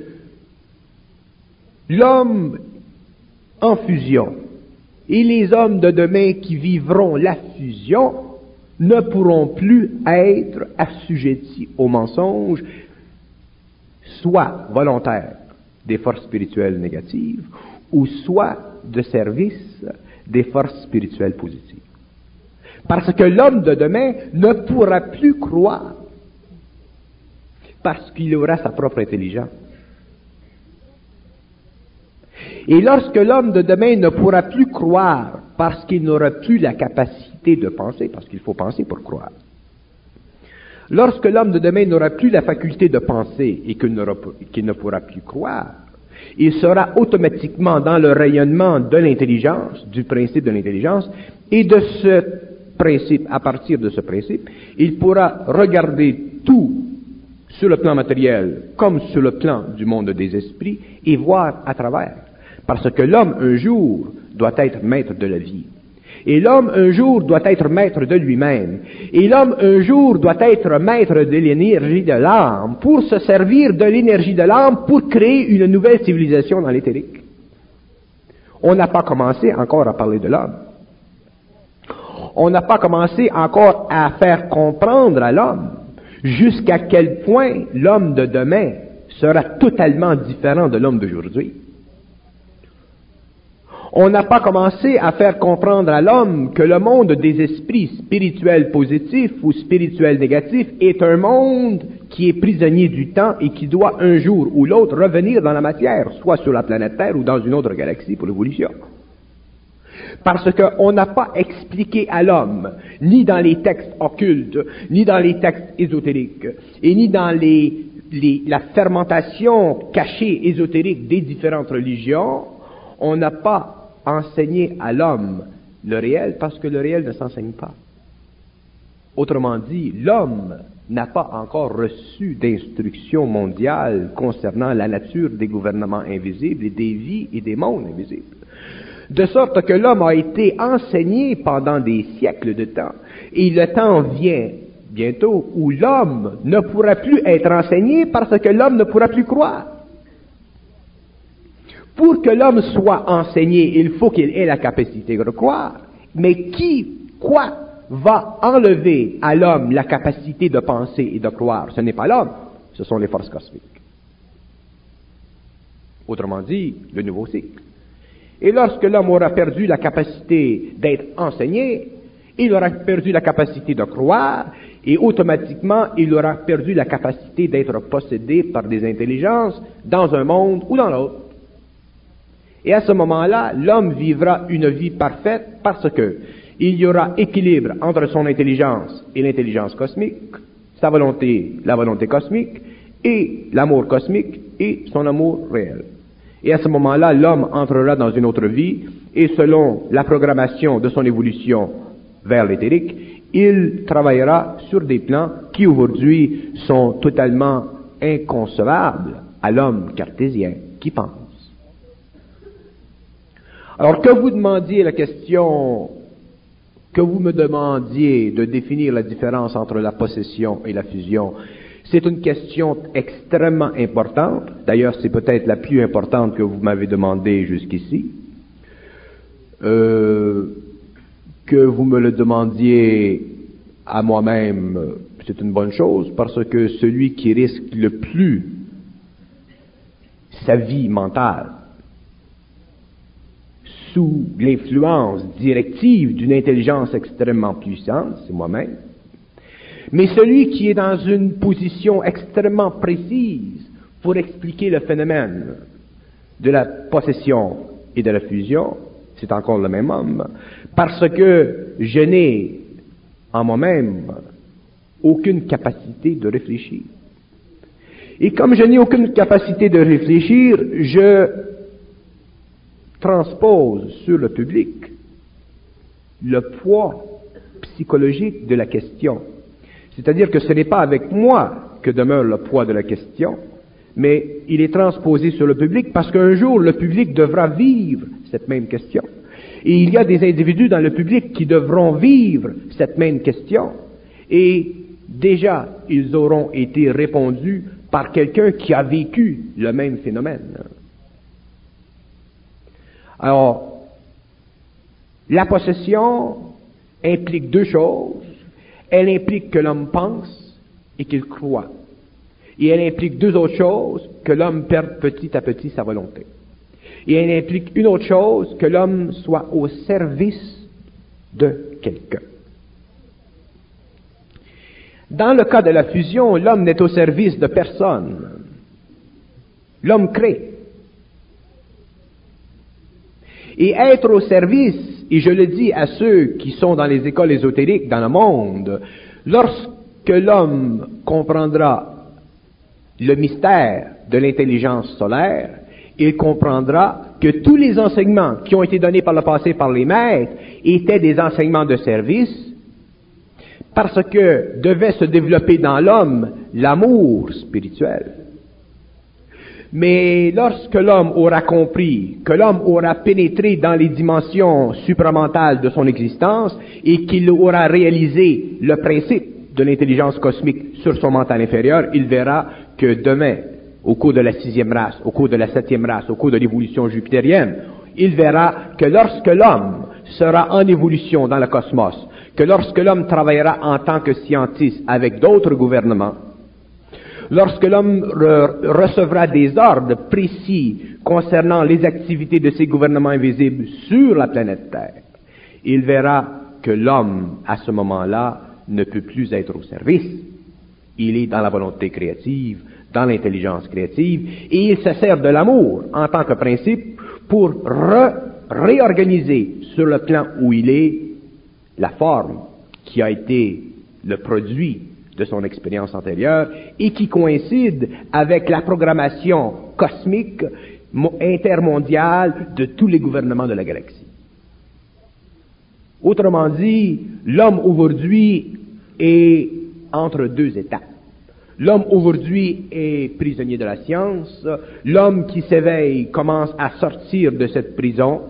l'homme en fusion et les hommes de demain qui vivront la fusion ne pourront plus être assujettis au mensonge, soit volontaires des forces spirituelles négatives, ou soit de service des forces spirituelles positives. Parce que l'homme de demain ne pourra plus croire, parce qu'il aura sa propre intelligence. Et lorsque l'homme de demain ne pourra plus croire, parce qu'il n'aura plus la capacité de penser, parce qu'il faut penser pour croire, lorsque l'homme de demain n'aura plus la faculté de penser et qu'il ne pourra plus croire, il sera automatiquement dans le rayonnement de l'intelligence, du principe de l'intelligence, et de ce principe, à partir de ce principe, il pourra regarder tout sur le plan matériel comme sur le plan du monde des esprits et voir à travers. Parce que l'homme, un jour, doit être maître de la vie. Et l'homme, un jour, doit être maître de lui-même. Et l'homme, un jour, doit être maître de l'énergie de l'âme pour se servir de l'énergie de l'âme pour créer une nouvelle civilisation dans l'éthérique. On n'a pas commencé encore à parler de l'homme. On n'a pas commencé encore à faire comprendre à l'homme jusqu'à quel point l'homme de demain sera totalement différent de l'homme d'aujourd'hui. On n'a pas commencé à faire comprendre à l'homme que le monde des esprits spirituels positifs ou spirituels négatifs est un monde qui est prisonnier du temps et qui doit un jour ou l'autre revenir dans la matière, soit sur la planète Terre ou dans une autre galaxie pour l'évolution. Parce qu'on n'a pas expliqué à l'homme, ni dans les textes occultes, ni dans les textes ésotériques, et ni dans la fermentation cachée ésotérique des différentes religions, on n'a pas enseigné à l'homme le réel parce que le réel ne s'enseigne pas. Autrement dit, l'homme n'a pas encore reçu d'instruction mondiale concernant la nature des gouvernements invisibles et des vies et des mondes invisibles. De sorte que l'homme a été enseigné pendant des siècles de temps. Et le temps vient bientôt où l'homme ne pourra plus être enseigné parce que l'homme ne pourra plus croire. Pour que l'homme soit enseigné, il faut qu'il ait la capacité de croire. Mais quoi va enlever à l'homme la capacité de penser et de croire? Ce n'est pas l'homme, ce sont les forces cosmiques. Autrement dit, le nouveau cycle. Et lorsque l'homme aura perdu la capacité d'être enseigné, il aura perdu la capacité de croire, et automatiquement, il aura perdu la capacité d'être possédé par des intelligences dans un monde ou dans l'autre. Et à ce moment-là, l'homme vivra une vie parfaite parce que il y aura équilibre entre son intelligence et l'intelligence cosmique, sa volonté, la volonté cosmique, et l'amour cosmique et son amour réel. Et à ce moment-là, l'homme entrera dans une autre vie, et selon la programmation de son évolution vers l'éthérique, il travaillera sur des plans qui aujourd'hui sont totalement inconcevables à l'homme cartésien qui pense. Alors que vous demandiez la question, que vous me demandiez de définir la différence entre la possession et la fusion, C'est une question extrêmement importante. D'ailleurs, c'est peut-être la plus importante que vous m'avez demandé jusqu'ici. Que vous me le demandiez à moi-même, c'est une bonne chose, parce que celui qui risque le plus sa vie mentale sous l'influence directive d'une intelligence extrêmement puissante, c'est moi-même. Mais celui qui est dans une position extrêmement précise pour expliquer le phénomène de la possession et de la fusion, c'est encore le même homme, parce que je n'ai en moi-même aucune capacité de réfléchir. Et comme je n'ai aucune capacité de réfléchir, je transpose sur le public le poids psychologique de la question. C'est-à-dire que ce n'est pas avec moi que demeure le poids de la question, mais il est transposé sur le public parce qu'un jour le public devra vivre cette même question. Et il y a des individus dans le public qui devront vivre cette même question. Et déjà, ils auront été répondus par quelqu'un qui a vécu le même phénomène. Alors, la possession implique deux choses. Elle implique que l'homme pense et qu'il croit. Et elle implique deux autres choses, que l'homme perde petit à petit sa volonté. Et elle implique une autre chose, que l'homme soit au service de quelqu'un. Dans le cas de la fusion, l'homme n'est au service de personne. L'homme crée. Et être au service, et je le dis à ceux qui sont dans les écoles ésotériques dans le monde, lorsque l'homme comprendra le mystère de l'intelligence solaire, il comprendra que tous les enseignements qui ont été donnés par le passé par les maîtres étaient des enseignements de service, parce que devait se développer dans l'homme l'amour spirituel. Mais lorsque l'homme aura compris, que l'homme aura pénétré dans les dimensions supramentales de son existence et qu'il aura réalisé le principe de l'intelligence cosmique sur son mental inférieur, il verra que demain, au cours de la 6e race, au cours de la 7e race, au cours de l'évolution jupitérienne, il verra que lorsque l'homme sera en évolution dans le cosmos, que lorsque l'homme travaillera en tant que scientiste avec d'autres gouvernements, lorsque l'homme recevra des ordres précis concernant les activités de ces gouvernements invisibles sur la planète Terre, il verra que l'homme, à ce moment-là, ne peut plus être au service. Il est dans la volonté créative, dans l'intelligence créative, et il se sert de l'amour en tant que principe pour réorganiser sur le plan où il est la forme qui a été le produit de son expérience antérieure et qui coïncide avec la programmation cosmique intermondiale de tous les gouvernements de la galaxie. Autrement dit, l'homme aujourd'hui est entre deux étapes. L'homme aujourd'hui est prisonnier de la science. L'homme qui s'éveille commence à sortir de cette prison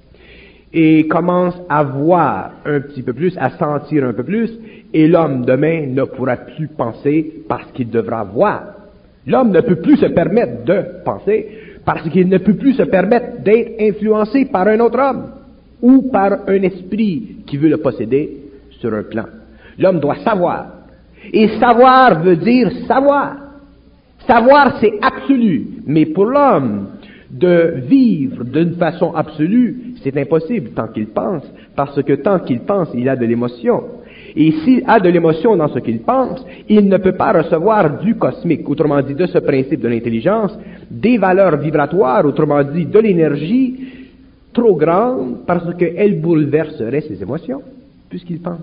et commence à voir un petit peu plus, à sentir un peu plus, et l'homme demain ne pourra plus penser parce qu'il devra voir. L'homme ne peut plus se permettre de penser parce qu'il ne peut plus se permettre d'être influencé par un autre homme ou par un esprit qui veut le posséder sur un plan. L'homme doit savoir. Et savoir veut dire savoir. Savoir, c'est absolu. Mais pour l'homme, de vivre d'une façon absolue, c'est impossible tant qu'il pense, parce que tant qu'il pense, il a de l'émotion. Et s'il a de l'émotion dans ce qu'il pense, il ne peut pas recevoir du cosmique, autrement dit de ce principe de l'intelligence, des valeurs vibratoires, autrement dit de l'énergie trop grande, parce qu'elle bouleverserait ses émotions, puisqu'il pense.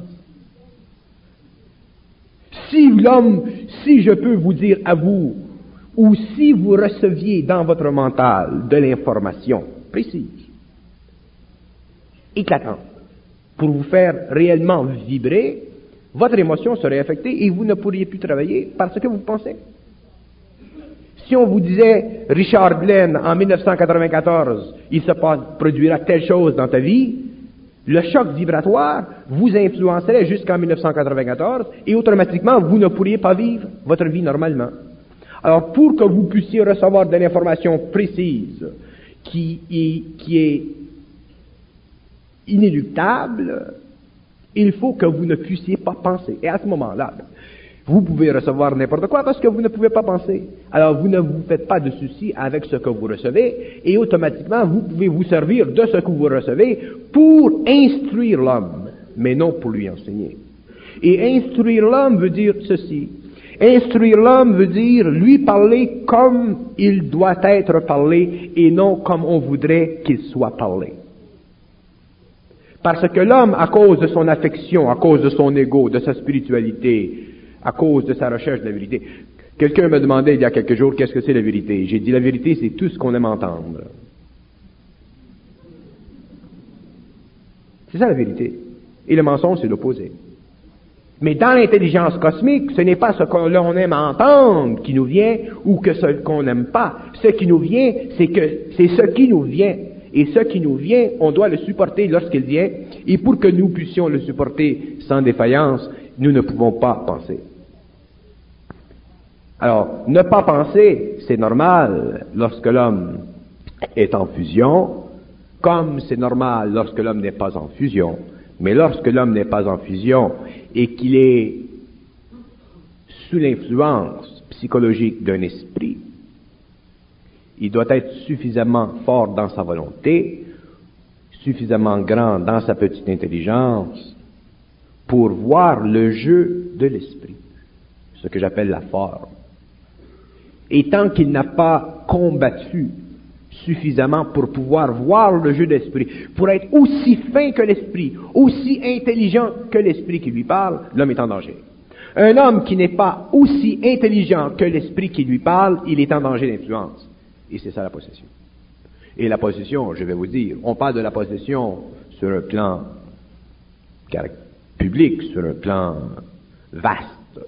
Si je peux vous dire à vous, ou si vous receviez dans votre mental de l'information précise, éclatante, pour vous faire réellement vibrer, votre émotion serait affectée et vous ne pourriez plus travailler parce que vous pensez. Si on vous disait, Richard Glenn, en 1994, il se produira telle chose dans ta vie, Le choc vibratoire vous influencerait jusqu'en 1994 et automatiquement, vous ne pourriez pas vivre votre vie normalement. Alors, pour que vous puissiez recevoir de l'information précise qui est inéluctable, il faut que vous ne puissiez pas penser. Et à ce moment-là, vous pouvez recevoir n'importe quoi parce que vous ne pouvez pas penser. Alors, vous ne vous faites pas de soucis avec ce que vous recevez et automatiquement, vous pouvez vous servir de ce que vous recevez pour instruire l'homme, mais non pour lui enseigner. Et instruire l'homme veut dire ceci. Instruire l'homme veut dire lui parler comme il doit être parlé et non comme on voudrait qu'il soit parlé. Parce que l'homme, à cause de son affection, à cause de son ego, de sa spiritualité, à cause de sa recherche de la vérité. Quelqu'un me demandait il y a quelques jours, qu'est-ce que c'est la vérité? J'ai dit, la vérité, c'est tout ce qu'on aime entendre. C'est ça la vérité. Et le mensonge, c'est l'opposé. Mais dans l'intelligence cosmique, ce n'est pas ce qu'on aime entendre qui nous vient, ou que ce qu'on n'aime pas. Ce qui nous vient, c'est ce qui nous vient. Et ce qui nous vient, on doit le supporter lorsqu'il vient. Et pour que nous puissions le supporter sans défaillance, nous ne pouvons pas penser. Alors, ne pas penser, c'est normal lorsque l'homme est en fusion, comme c'est normal lorsque l'homme n'est pas en fusion. Mais lorsque l'homme n'est pas en fusion et qu'il est sous l'influence psychologique d'un esprit, il doit être suffisamment fort dans sa volonté, suffisamment grand dans sa petite intelligence pour voir le jeu de l'esprit, ce que j'appelle la forme. Et tant qu'il n'a pas combattu suffisamment pour pouvoir voir le jeu d'esprit, pour être aussi fin que l'esprit, aussi intelligent que l'esprit qui lui parle, l'homme est en danger. Un homme qui n'est pas aussi intelligent que l'esprit qui lui parle, il est en danger d'influence. Et c'est ça la possession. Et la possession, je vais vous dire, on parle de la possession sur un plan public, sur un plan vaste.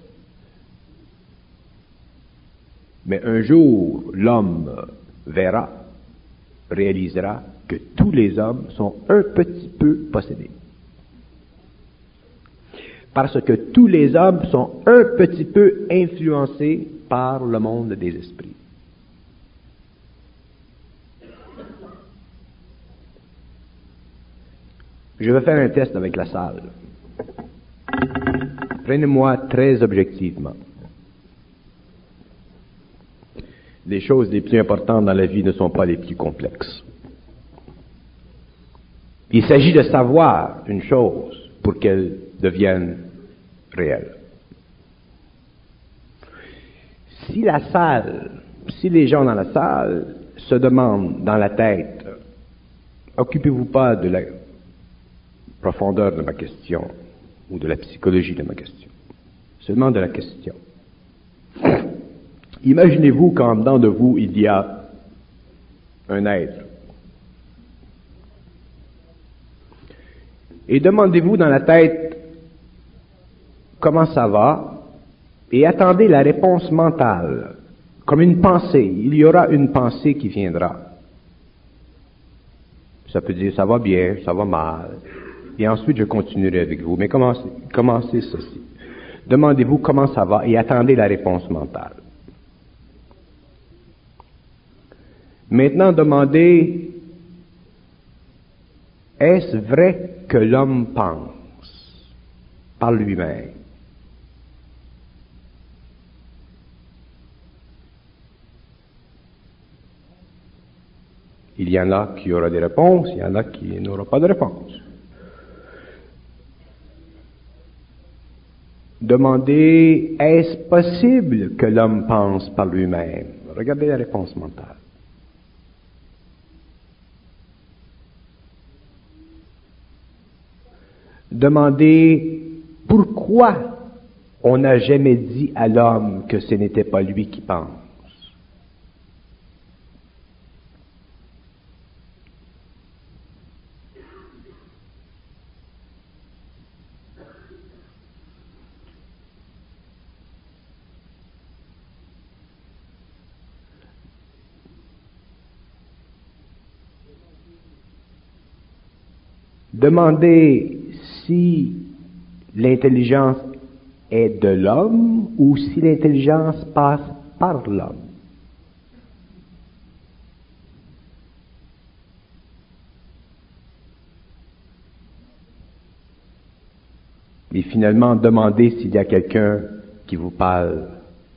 Mais un jour, l'homme verra, réalisera que tous les hommes sont un petit peu possédés. Parce que tous les hommes sont un petit peu influencés par le monde des esprits. Je vais faire un test avec la salle. Prenez-moi très objectivement. Les choses les plus importantes dans la vie ne sont pas les plus complexes. Il s'agit de savoir une chose pour qu'elle devienne réelle. Si la salle, si les gens dans la salle se demandent dans la tête, occupez-vous pas de la profondeur de ma question ou de la psychologie de ma question, seulement de la question. Imaginez-vous qu'en dedans de vous, il y a un être. Et demandez-vous dans la tête comment ça va et attendez la réponse mentale, comme une pensée. Il y aura une pensée qui viendra. Ça peut dire ça va bien, ça va mal. Et ensuite, je continuerai avec vous. Mais commencez ceci. Demandez-vous comment ça va et attendez la réponse mentale. Maintenant, demandez, est-ce vrai que l'homme pense par lui-même? Il y en a qui auront des réponses, il y en a qui n'auront pas de réponse. Demandez, est-ce possible que l'homme pense par lui-même? Regardez la réponse mentale. Demandez, pourquoi on n'a jamais dit à l'homme que ce n'était pas lui qui pense? Demandez si l'intelligence est de l'homme ou si l'intelligence passe par l'homme. Et finalement, demandez s'il y a quelqu'un qui vous parle.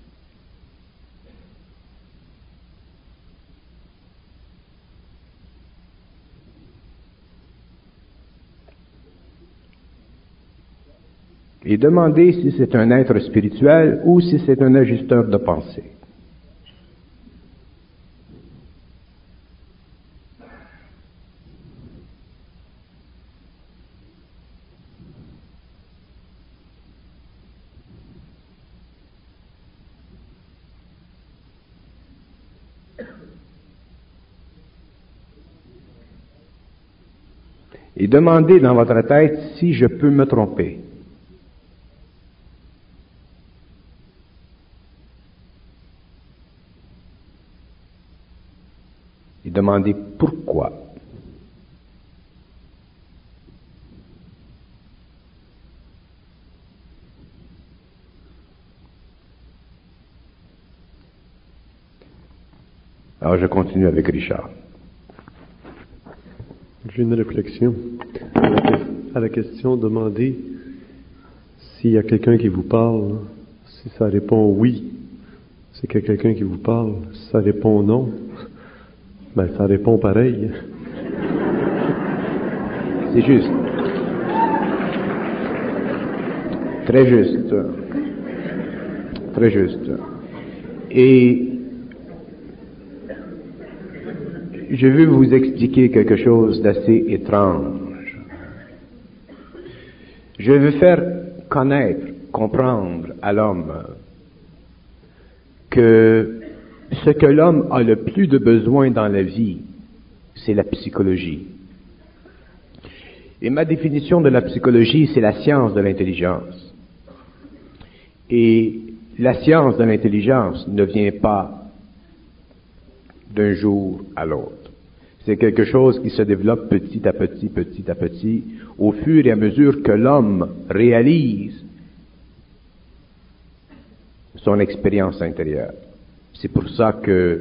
Et demandez si c'est un être spirituel ou si c'est un ajusteur de pensée. Et demandez dans votre tête si je peux me tromper. Et demandez pourquoi. Alors je continue avec Richard. J'ai une réflexion à la question demandez s'il y a quelqu'un qui vous parle, si ça répond oui, c'est qu'il y a quelqu'un qui vous parle, si ça répond non, ben ça répond pareil. C'est juste. Très juste. Très juste. Et je veux vous expliquer quelque chose d'assez étrange. Je veux faire connaître, comprendre à l'homme que ce que l'homme a le plus de besoin dans la vie, c'est la psychologie. Et ma définition de la psychologie, c'est la science de l'intelligence. Et la science de l'intelligence ne vient pas d'un jour à l'autre. C'est quelque chose qui se développe petit à petit, au fur et à mesure que l'homme réalise son expérience intérieure. C'est pour ça que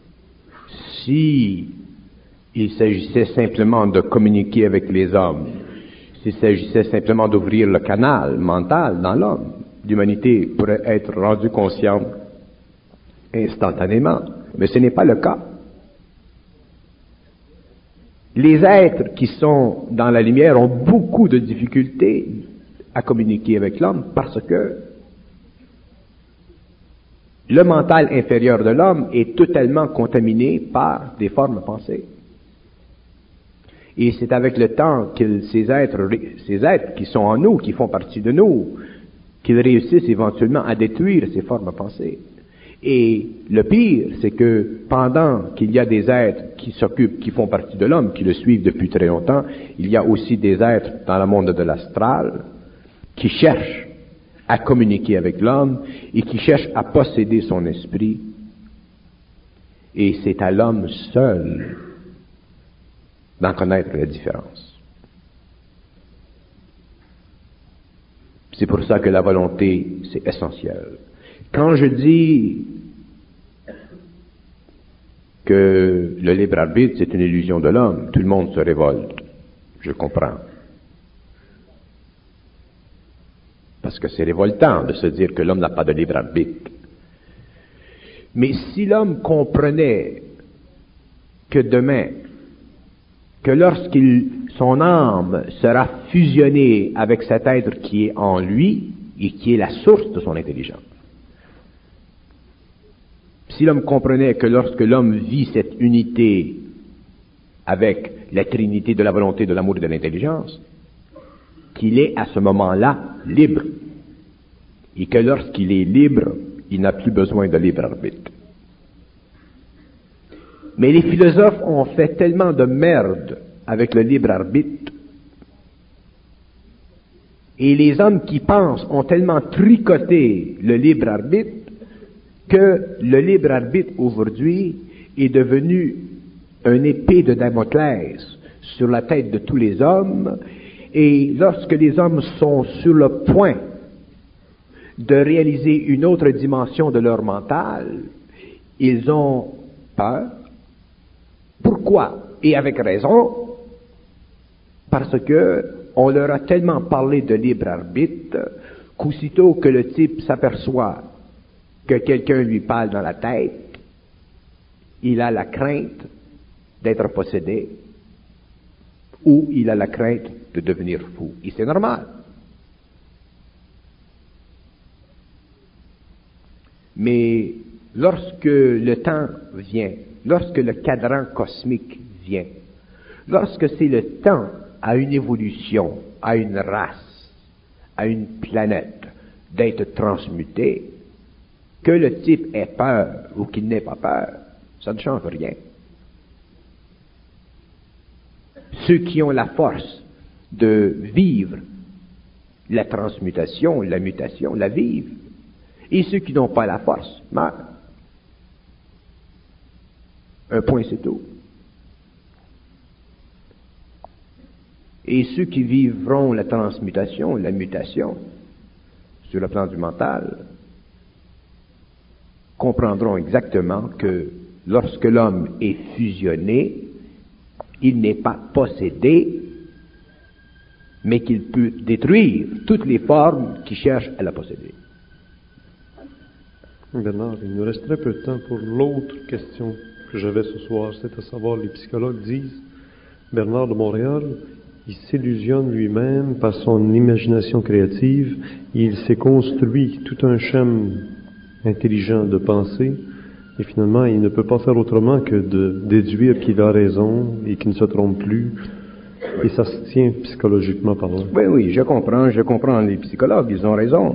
si il s'agissait simplement de communiquer avec les hommes, s'il s'agissait simplement d'ouvrir le canal mental dans l'homme, l'humanité pourrait être rendue consciente instantanément. Mais ce n'est pas le cas. Les êtres qui sont dans la lumière ont beaucoup de difficultés à communiquer avec l'homme parce que le mental inférieur de l'homme est totalement contaminé par des formes pensées. Et c'est avec le temps que ces êtres qui sont en nous, qui font partie de nous, qu'ils réussissent éventuellement à détruire ces formes pensées. Et le pire, c'est que pendant qu'il y a des êtres qui s'occupent, qui font partie de l'homme, qui le suivent depuis très longtemps, il y a aussi des êtres dans le monde de l'astral qui cherchent à communiquer avec l'homme et qui cherchent à posséder son esprit. Et c'est à l'homme seul d'en connaître la différence. C'est pour ça que la volonté, c'est essentiel. Quand je dis que le libre arbitre, c'est une illusion de l'homme, tout le monde se révolte. Je comprends. Parce que c'est révoltant de se dire que l'homme n'a pas de libre arbitre. Mais si l'homme comprenait que demain, que son âme sera fusionnée avec cet être qui est en lui et qui est la source de son intelligence, si l'homme comprenait que lorsque l'homme vit cette unité avec la trinité de la volonté, de l'amour et de l'intelligence, qu'il est à ce moment-là libre. Et que lorsqu'il est libre, il n'a plus besoin de libre arbitre. Mais les philosophes ont fait tellement de merde avec le libre arbitre, et les hommes qui pensent ont tellement tricoté le libre arbitre, que le libre arbitre aujourd'hui est devenu une épée de Damoclès sur la tête de tous les hommes, et lorsque les hommes sont sur le point de réaliser une autre dimension de leur mental, ils ont peur. Pourquoi? Et avec raison, parce que on leur a tellement parlé de libre arbitre qu'aussitôt que le type s'aperçoit que quelqu'un lui parle dans la tête, il a la crainte d'être possédé ou il a la crainte de devenir fou. Et c'est normal. Mais lorsque le temps vient, lorsque le cadran cosmique vient, lorsque c'est le temps à une évolution, à une race, à une planète d'être transmuté, que le type ait peur ou qu'il n'ait pas peur, ça ne change rien. Ceux qui ont la force de vivre la transmutation, la mutation, la vivent. Et ceux qui n'ont pas la force meurent. Un point, c'est tout. Et ceux qui vivront la transmutation, la mutation, sur le plan du mental, comprendront exactement que lorsque l'homme est fusionné, il n'est pas possédé, mais qu'il peut détruire toutes les formes qui cherchent à la posséder. Bernard, il nous reste très peu de temps pour l'autre question que j'avais ce soir, c'est à savoir, les psychologues disent, Bernard de Montréal, il s'illusionne lui-même par son imagination créative, il s'est construit tout un champ intelligent de pensée, et finalement, il ne peut pas faire autrement que de déduire qu'il a raison et qu'il ne se trompe plus, et ça se tient psychologiquement parlant. Oui, je comprends les psychologues, ils ont raison.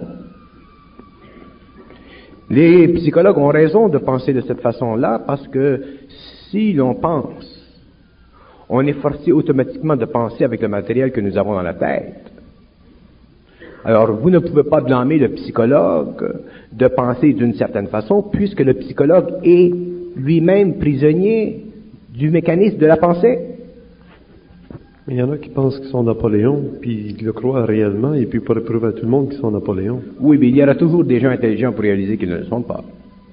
Les psychologues ont raison de penser de cette façon-là parce que si l'on pense, on est forcé automatiquement de penser avec le matériel que nous avons dans la tête. Alors, vous ne pouvez pas blâmer le psychologue de penser d'une certaine façon puisque le psychologue est lui-même prisonnier du mécanisme de la pensée. Mais il y en a qui pensent qu'ils sont Napoléon, puis ils le croient réellement, et puis pour prouver à tout le monde qu'ils sont Napoléon. Oui, mais il y aura toujours des gens intelligents pour réaliser qu'ils ne le sont pas.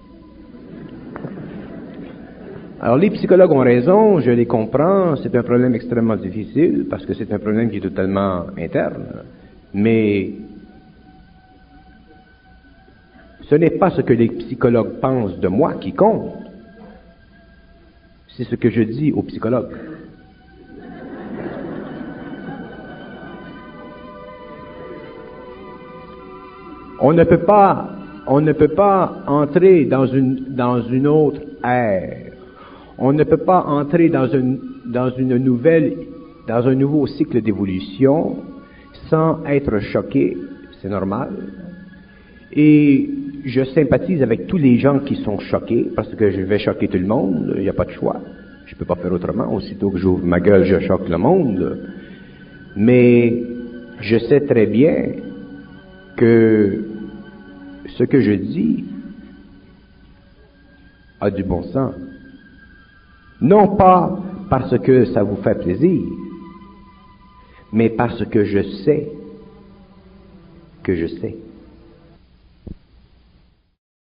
Alors, les psychologues ont raison, je les comprends, c'est un problème extrêmement difficile, parce que c'est un problème qui est totalement interne, mais ce n'est pas ce que les psychologues pensent de moi qui compte, c'est ce que je dis aux psychologues. On ne peut pas entrer dans une autre ère. On ne peut pas entrer dans un nouveau cycle d'évolution sans être choqué, c'est normal. Et je sympathise avec tous les gens qui sont choqués, parce que je vais choquer tout le monde, il n'y a pas de choix. Je ne peux pas faire autrement, aussitôt que j'ouvre ma gueule, je choque le monde. Mais je sais très bien que ce que je dis a du bon sens. Non pas parce que ça vous fait plaisir, mais parce que je sais que je sais.